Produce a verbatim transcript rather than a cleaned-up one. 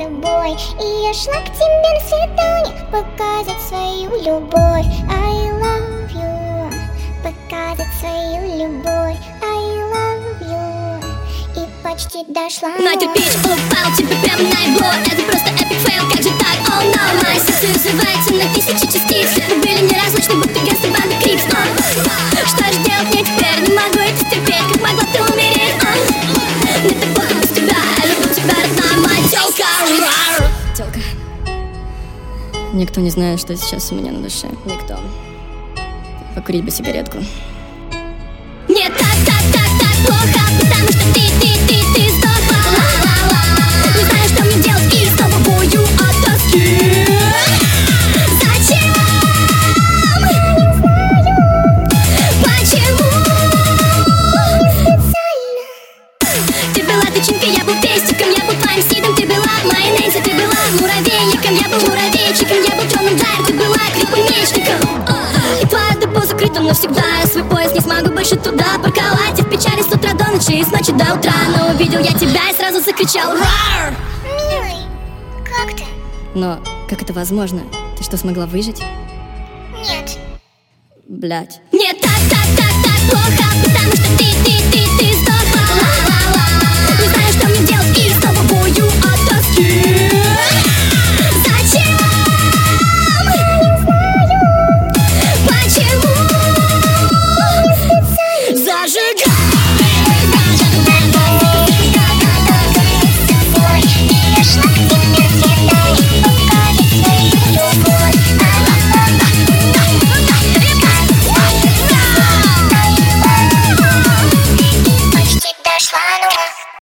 тобой. И я шла к тебе на свидание показать свою любовь. I love you, показать свою любовь. I love you, и почти дошла. На кирпич упал тебе прямо на игло. Это просто эпик фейл, как же так, oh no. Мое сердце разрывается на тысячи частиц. Мы были неразлучны, будто гангстер банды Крипс. Что же делать мне теперь? Не могу это терпеть, как могла ты умереть, а? Мне так плохо без тебя, я люблю тебя, родная моя тёлка. Тёлка. Никто не знает, что сейчас у меня на душе. Никто. Покурить бы сигаретку. Мне так, так, так, так плохо, потому что ты, ты, ты, ты сдохла. Ла-ла-ла. Не знаю, что мне делать, и снова бою от тоски. Зачем? Я не знаю. Почему? Ты была тычинкой, я был пестиком, я был твоим сидом, ты была моей Нэнси, ты была муравейником, я был муравейчиком, я был темным Джайм, ты была крепким. И твоя депо закрыта навсегда, я свой поезд не смогу больше туда парковать. И в печали с утра до ночи и с ночи до утра. Но увидел я тебя и сразу закричал «Рар!» Милый, как ты? Но как это возможно? Ты что, смогла выжить? Нет. Блять. Мне так, так, так, так плохо, потому что ты, ты,